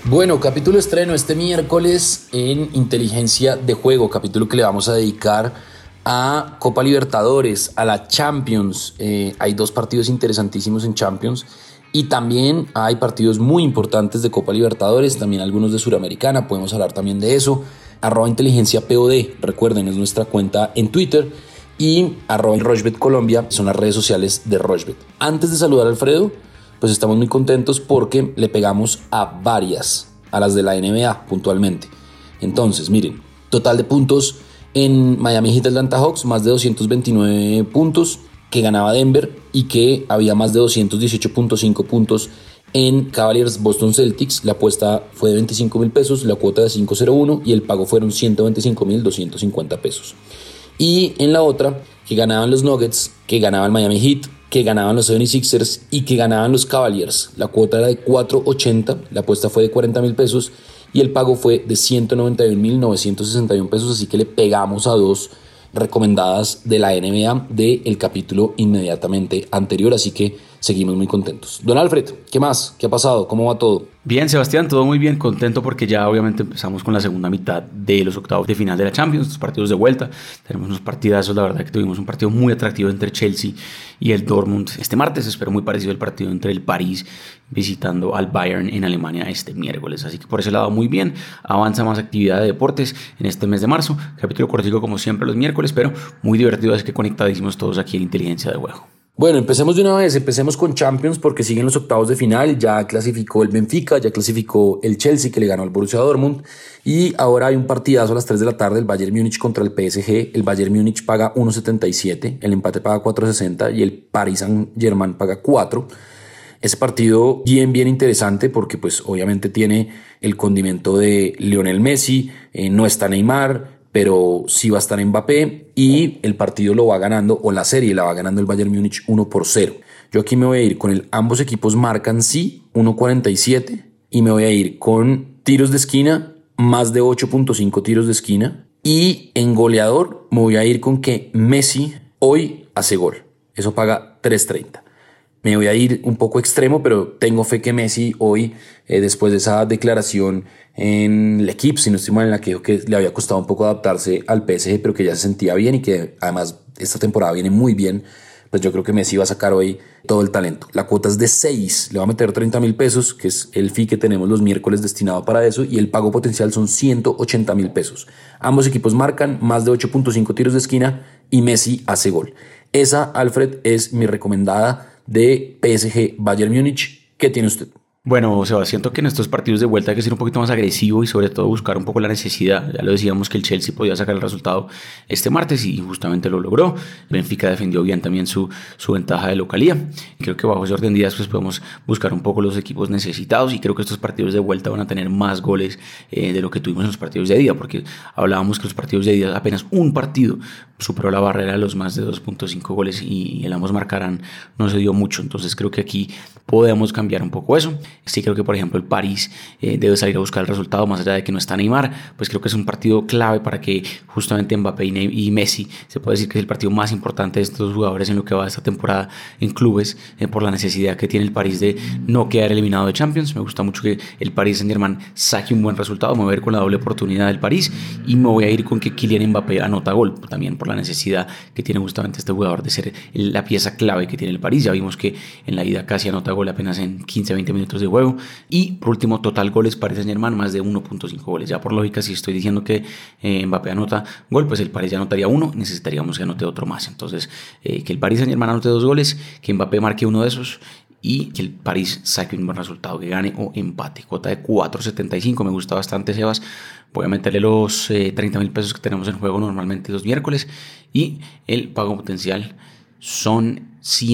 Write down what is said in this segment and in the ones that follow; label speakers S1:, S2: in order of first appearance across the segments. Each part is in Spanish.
S1: Bueno, capítulo estreno este miércoles en Inteligencia de Juego, capítulo que le vamos a dedicar a Copa Libertadores, a la Champions. Hay dos partidos interesantísimos en Champions y también hay partidos muy importantes de Copa Libertadores, también algunos de Suramericana, podemos hablar también de eso. @inteligenciapod, recuerden, es nuestra cuenta en Twitter, y @Rochbet Colombia son las redes sociales de Rochbet. Antes de saludar a Alfredo, pues estamos muy contentos porque le pegamos a varias, a las de la NBA puntualmente. Entonces, miren, total de puntos en Miami Heat Atlanta Hawks, más de 229 puntos, que ganaba Denver, y que había más de 218.5 puntos en Cavaliers Boston Celtics. La apuesta fue de 25,000 pesos, la cuota de 5.01 y el pago fueron 125,250 pesos. Y en la otra, que ganaban los Nuggets, que ganaba el Miami Heat, que ganaban los 76ers y que ganaban los Cavaliers. La cuota era de 4.80, la apuesta fue de 40,000 pesos y el pago fue de 191,961 pesos, así que le pegamos a dos recomendadas de la NBA del capítulo inmediatamente anterior, así que seguimos muy contentos. Don Alfred, ¿qué más? ¿Qué ha pasado? ¿Cómo va todo?
S2: Bien, Sebastián, todo muy bien, contento porque ya obviamente empezamos con la segunda mitad de los octavos de final de la Champions, los partidos de vuelta. Tenemos unos partidazos, la verdad que tuvimos un partido muy atractivo entre Chelsea y el Dortmund este martes. Espero muy parecido al partido entre el París visitando al Bayern en Alemania este miércoles. Así que por ese lado muy bien, avanza más actividad de deportes en este mes de marzo. Capítulo cortico como siempre los miércoles, pero muy divertido, así que conectadísimos todos aquí en Inteligencia de Juego.
S1: Bueno, empecemos de una vez, empecemos con Champions porque siguen los octavos de final, ya clasificó el Benfica, ya clasificó el Chelsea que le ganó al Borussia Dortmund y ahora hay un partidazo a las 3 de la tarde, el Bayern Múnich contra el PSG. El Bayern Múnich paga 1.77, el empate paga 4.60 y el Paris Saint-Germain paga 4. Ese partido bien interesante porque pues obviamente tiene el condimento de Lionel Messi, no está Neymar, pero sí va a estar Mbappé y el partido lo va ganando, o la serie la va ganando el Bayern Múnich 1-0. Yo aquí me voy a ir con ambos equipos marcan sí, 1.47, y me voy a ir con tiros de esquina, más de 8.5 tiros de esquina, y en goleador me voy a ir con que Messi hoy hace gol. Eso paga 3.30. Me voy a ir un poco extremo, pero tengo fe que Messi hoy, después de esa declaración en el equipo, si no estoy mal, en la que dijo que le había costado un poco adaptarse al PSG, pero que ya se sentía bien y que además esta temporada viene muy bien, pues yo creo que Messi va a sacar hoy todo el talento. La cuota es de 6, le va a meter 30,000 pesos, que es el fee que tenemos los miércoles destinado para eso, y el pago potencial son 180,000 pesos. Ambos equipos marcan más de 8.5 tiros de esquina y Messi hace gol. Esa, Alfred, es mi recomendada de PSG Bayern Múnich. ¿Qué tiene usted?
S2: Bueno, Seba, siento que en estos partidos de vuelta hay que ser un poquito más agresivo y sobre todo buscar un poco la necesidad. Ya lo decíamos que el Chelsea podía sacar el resultado este martes y justamente lo logró. Benfica defendió bien también su ventaja de localía. Creo que bajo ese orden de ideas pues podemos buscar un poco los equipos necesitados y creo que estos partidos de vuelta van a tener más goles de lo que tuvimos en los partidos de ida, porque hablábamos que los partidos de ida apenas un partido superó la barrera de los más de 2.5 goles y el ambos marcarán no se dio mucho. Entonces creo que aquí podemos cambiar un poco eso. Sí creo que, por ejemplo, el París debe salir a buscar el resultado, más allá de que no está Neymar, pues creo que es un partido clave para que justamente Mbappé y Messi, se puede decir que es el partido más importante de estos jugadores en lo que va de esta temporada en clubes, por la necesidad que tiene el París de no quedar eliminado de Champions. Me gusta mucho que el Paris Saint-Germain saque un buen resultado, me voy a ir con la doble oportunidad del París y me voy a ir con que Kylian Mbappé anota gol, también por la necesidad que tiene justamente este jugador de ser la pieza clave que tiene el París. Ya vimos que en la ida casi anota gol apenas en 15-20 minutos de juego. Y por último, total goles Paris Saint-Germain, más de 1.5 goles. Ya por lógica, si estoy diciendo que Mbappé anota gol, pues el Paris ya anotaría uno, necesitaríamos que anote otro más. Entonces, que el Paris Saint-Germain anote 2 goles, que Mbappé marque uno de esos y que el París saque un buen resultado, que gane o empate. Cuota de 4.75, me gusta bastante, Sebas. Voy a meterle los 30,000 pesos que tenemos en juego normalmente los miércoles y el pago potencial son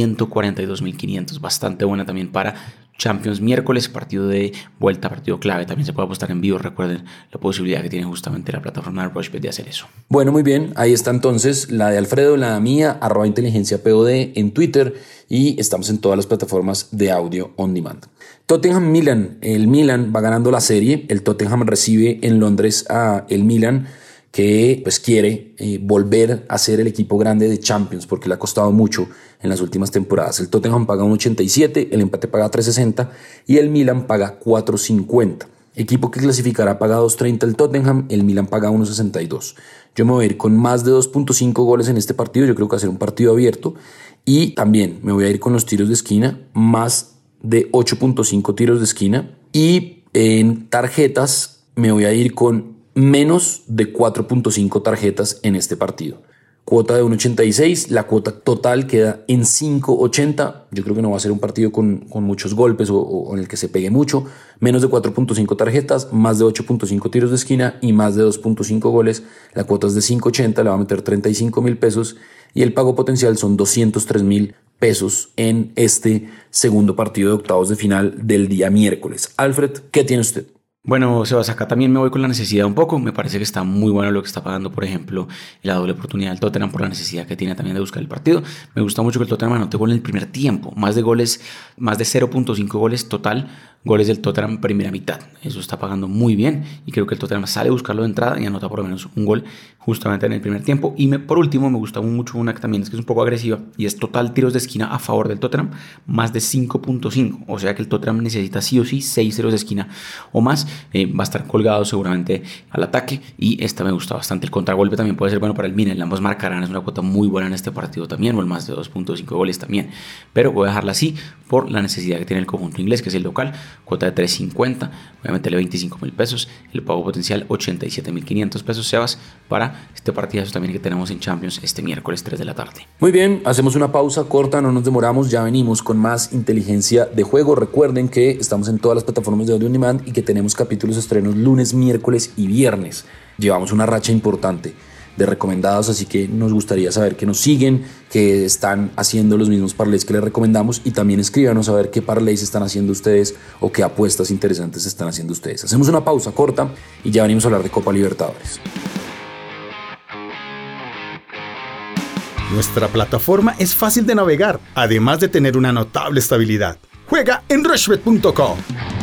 S2: 142.500, bastante buena también para Champions miércoles, partido de vuelta, partido clave. También se puede apostar en vivo. Recuerden la posibilidad que tiene justamente la plataforma de Rochbet de hacer eso.
S1: Bueno, muy bien. Ahí está entonces la de Alfredo, la mía, @inteligenciapod en Twitter, y estamos en todas las plataformas de audio on demand. Tottenham-Milan. El Milan va ganando la serie. El Tottenham recibe en Londres a el Milan, que pues quiere volver a ser el equipo grande de Champions porque le ha costado mucho en las últimas temporadas. El Tottenham paga 1.87, el empate paga 3.60 y el Milan paga 4.50. Equipo que clasificará paga 2.30 el Tottenham, el Milan paga 1.62. Yo me voy a ir con más de 2.5 goles en este partido, yo creo que va a ser un partido abierto. Y también me voy a ir con los tiros de esquina, más de 8.5 tiros de esquina. Y en tarjetas me voy a ir con menos de 4.5 tarjetas en este partido. Cuota de 1.86, la cuota total queda en 5.80. Yo creo que no va a ser un partido con muchos golpes o en el que se pegue mucho. Menos de 4.5 tarjetas, más de 8.5 tiros de esquina y más de 2.5 goles. La cuota es de 5.80, le va a meter 35.000 pesos y el pago potencial son 203.000 pesos en este segundo partido de octavos de final del día miércoles. Alfred, ¿qué tiene usted?
S2: Bueno, Sebas, acá también me voy con la necesidad un poco. Me parece que está muy bueno lo que está pagando, por ejemplo, la doble oportunidad del Tottenham por la necesidad que tiene también de buscar el partido. Me gusta mucho que el Tottenham anote gol en el primer tiempo. Más de 0.5 goles total, goles del Tottenham primera mitad. Eso está pagando muy bien y creo que el Tottenham sale a buscarlo de entrada y anota por lo menos un gol justamente en el primer tiempo. Y por último, me gusta mucho una que también es que es un poco agresiva y es total tiros de esquina a favor del Tottenham, más de 5.5. O sea que el Tottenham necesita sí o sí 6 tiros de esquina o más. Va a estar colgado seguramente al ataque y esta me gusta bastante. El contragolpe también puede ser bueno para el Milan. Ambos marcarán, es una cuota muy buena en este partido también, o el más de 2.5 goles también. Pero voy a dejarla así por la necesidad que tiene el conjunto inglés, que es el local. Cuota de 3.50, voy a meterle 25.000 pesos. El pago potencial 87.500 pesos, Sebas, para este partidazo también que tenemos en Champions este miércoles 3 de la tarde.
S1: Muy bien, hacemos una pausa corta, no nos demoramos, ya venimos con más inteligencia de juego. Recuerden que estamos en todas las plataformas de audio on demand y que tenemos capítulos estrenos lunes, miércoles y viernes. Llevamos una racha importante de recomendados, así que nos gustaría saber que nos siguen, que están haciendo los mismos parlays que les recomendamos y también escríbanos a ver qué parlays están haciendo ustedes o qué apuestas interesantes están haciendo ustedes. Hacemos una pausa corta y ya venimos a hablar de Copa Libertadores.
S3: Nuestra plataforma es fácil de navegar, además de tener una notable estabilidad. Juega en rushbet.com.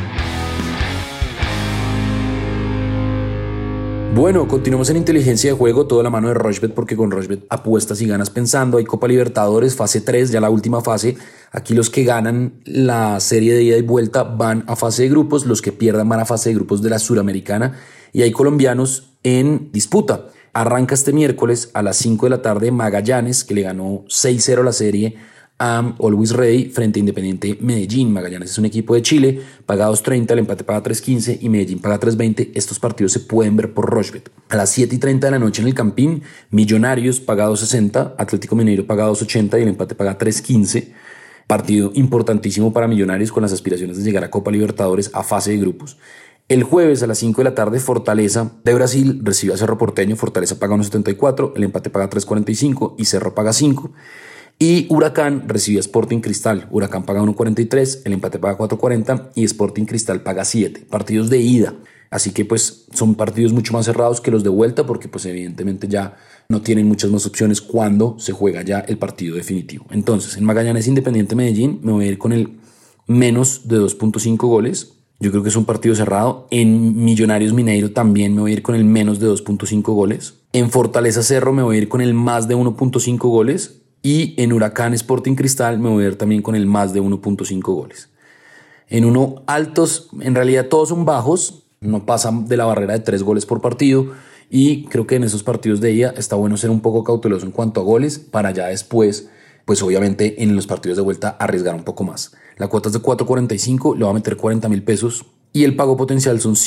S1: Bueno, continuamos en inteligencia de juego, toda la mano de Rushbet, porque con Rushbet apuestas y ganas pensando. Hay Copa Libertadores, fase 3, ya la última fase. Aquí los que ganan la serie de ida y vuelta van a fase de grupos, los que pierdan van a fase de grupos de la Suramericana y hay colombianos en disputa. Arranca este miércoles a las 5 de la tarde Magallanes, que le ganó 6-0 la serie a Always Ready frente a Independiente Medellín. Magallanes es un equipo de Chile, paga 2.30, el empate paga 3.15 y Medellín paga 3.20. Estos partidos se pueden ver por Rushbet. A las 7:30 de la noche en el Campín, Millonarios paga 2.60, Atlético Mineiro paga 2.80 y el empate paga 3.15. Partido importantísimo para Millonarios con las aspiraciones de llegar a Copa Libertadores a fase de grupos. El jueves a las 5 de la tarde, Fortaleza de Brasil recibe a Cerro Porteño. Fortaleza paga 1.74, el empate paga 3.45 y Cerro paga 5. Y Huracán recibe a Sporting Cristal. Huracán paga 1.43, el empate paga 4.40 y Sporting Cristal paga 7. Partidos de ida. Así que pues son partidos mucho más cerrados que los de vuelta porque pues evidentemente ya no tienen muchas más opciones cuando se juega ya el partido definitivo. Entonces en Magallanes Independiente Medellín me voy a ir con el menos de 2.5 goles. Yo creo que es un partido cerrado. En Millonarios Mineiro también me voy a ir con el menos de 2.5 goles. En Fortaleza Cerro me voy a ir con el más de 1.5 goles. Y en Huracán Sporting Cristal me voy a ir también con el más de 1.5 goles. En uno altos, en realidad todos son bajos, no pasan de la barrera de 3 goles por partido. Y creo que en esos partidos de ida está bueno ser un poco cauteloso en cuanto a goles para ya después, pues obviamente en los partidos de vuelta arriesgar un poco más. La cuota es de 4.45, le va a meter 40.000 pesos y el pago potencial son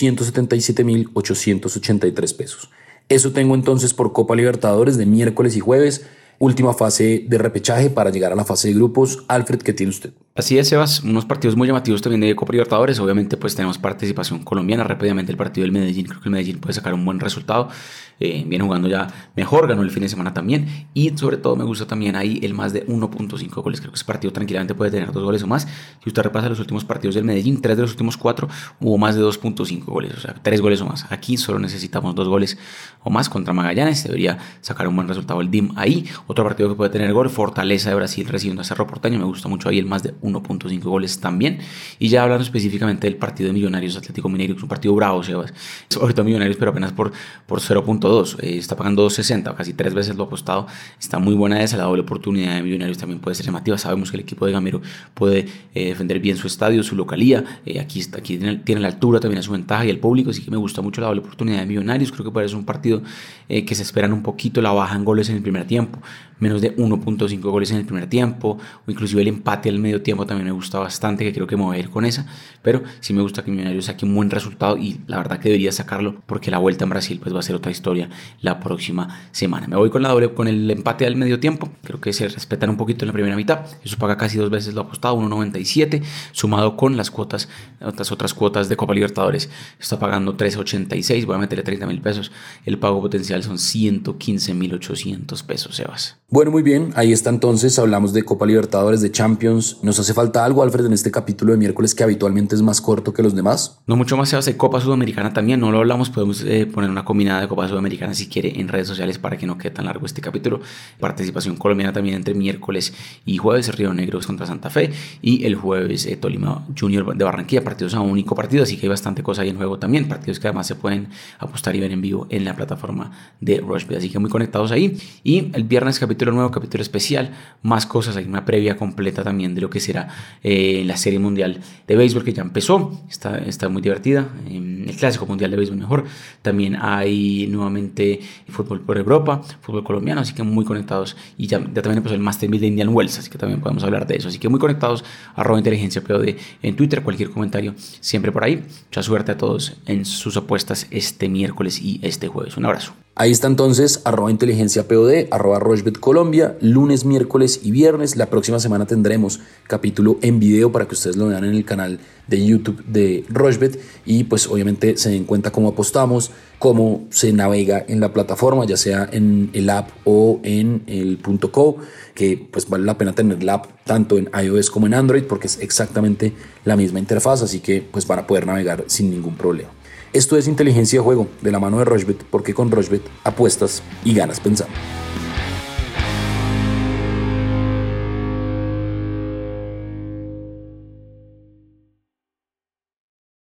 S1: 177.883 pesos. Eso tengo entonces por Copa Libertadores de miércoles y jueves. Última fase de repechaje para llegar a la fase de grupos. Alfred, ¿qué tiene usted?
S2: Así es, Sebas, unos partidos muy llamativos también de Copa Libertadores. Obviamente pues tenemos participación colombiana. Rápidamente el partido del Medellín, creo que el Medellín puede sacar un buen resultado. Viene jugando ya mejor, ganó el fin de semana también. Y sobre todo me gusta también ahí el más de 1.5 goles. Creo que ese partido tranquilamente puede tener 2 goles o más. Si usted repasa los últimos partidos del Medellín, 3 de los últimos 4 hubo más de 2.5 goles, o sea 3 goles o más. Aquí solo necesitamos 2 goles o más contra Magallanes. Debería sacar un buen resultado el DIM ahí. Otro partido que puede tener gol, Fortaleza de Brasil recibiendo a Cerro Porteño. Me gusta mucho ahí el más de 1.5 goles también. Y ya hablando específicamente del partido de Millonarios Atlético Mineiro, que es un partido bravo, Sebas. Ahorita Millonarios, pero apenas por 0.2. Está pagando 2.60, casi 3 veces lo apostado. Está muy buena esa. La doble oportunidad de Millonarios también puede ser llamativa. Sabemos que el equipo de Gamero puede defender bien su estadio, su localía. Aquí tiene la altura también a su ventaja y el público, así que me gusta mucho la doble oportunidad de Millonarios. Creo que puede ser un partido que se esperan un poquito la baja en goles en el primer tiempo, menos de 1.5 goles en el primer tiempo, o inclusive el empate al medio tiempo también me gusta bastante, que creo que me voy a ir con esa, pero sí me gusta que Millonarios saque un buen resultado y la verdad que debería sacarlo porque la vuelta en Brasil pues va a ser otra historia la próxima semana. Me voy con la doble, con el empate al medio tiempo. Creo que se respetan un poquito en la primera mitad. Eso paga casi 2 veces lo apostado, 1.97, sumado con las cuotas, las otras cuotas de Copa Libertadores. Está pagando 3.86, voy a meterle 30.000 pesos. El pago potencial son 115.800 pesos, Sebas.
S1: Bueno, muy bien, ahí está entonces, hablamos de Copa Libertadores, de Champions. ¿Nos hace falta algo, Alfred, en este capítulo de miércoles que habitualmente es más corto que los demás?
S2: No mucho más, Sebas. De Copa Sudamericana también, no lo hablamos, podemos poner una combinada de Copa Sudamericana si quiere en redes sociales para que no quede tan largo este capítulo. Participación colombiana también entre miércoles y jueves, Río Negro contra Santa Fe, y el jueves Tolima Junior de Barranquilla, partidos a un único partido, así que hay bastante cosa ahí en juego también, partidos que además se pueden apostar y ver en vivo en la plataforma de Rushbet, así que muy conectados ahí. Y el viernes capítulo nuevo, capítulo especial, más cosas, hay una previa completa también de lo que será la Serie Mundial de Béisbol que ya empezó, está muy divertida, el Clásico Mundial de Béisbol mejor, también hay nuevamente fútbol por Europa, fútbol colombiano, así que muy conectados, y ya también empezó el Master 1000 de Indian Wells, así que también podemos hablar de eso, así que muy conectados, @inteligenciapod en Twitter, cualquier comentario siempre por ahí. Mucha suerte a todos en sus apuestas este miércoles y este jueves. Un abrazo.
S1: Ahí está entonces, @inteligenciapod, @Rushbet Colombia, lunes, miércoles y viernes. La próxima semana tendremos capítulo en video para que ustedes lo vean en el canal de YouTube de Rushbet y pues obviamente se den cuenta cómo apostamos, cómo se navega en la plataforma, ya sea en el app o en el .co, que pues vale la pena tener la app tanto en iOS como en Android porque es exactamente la misma interfaz, así que pues van a poder navegar sin ningún problema. Esto es Inteligencia de Juego, de la mano de Rushbet, porque con Rushbet apuestas y ganas pensando.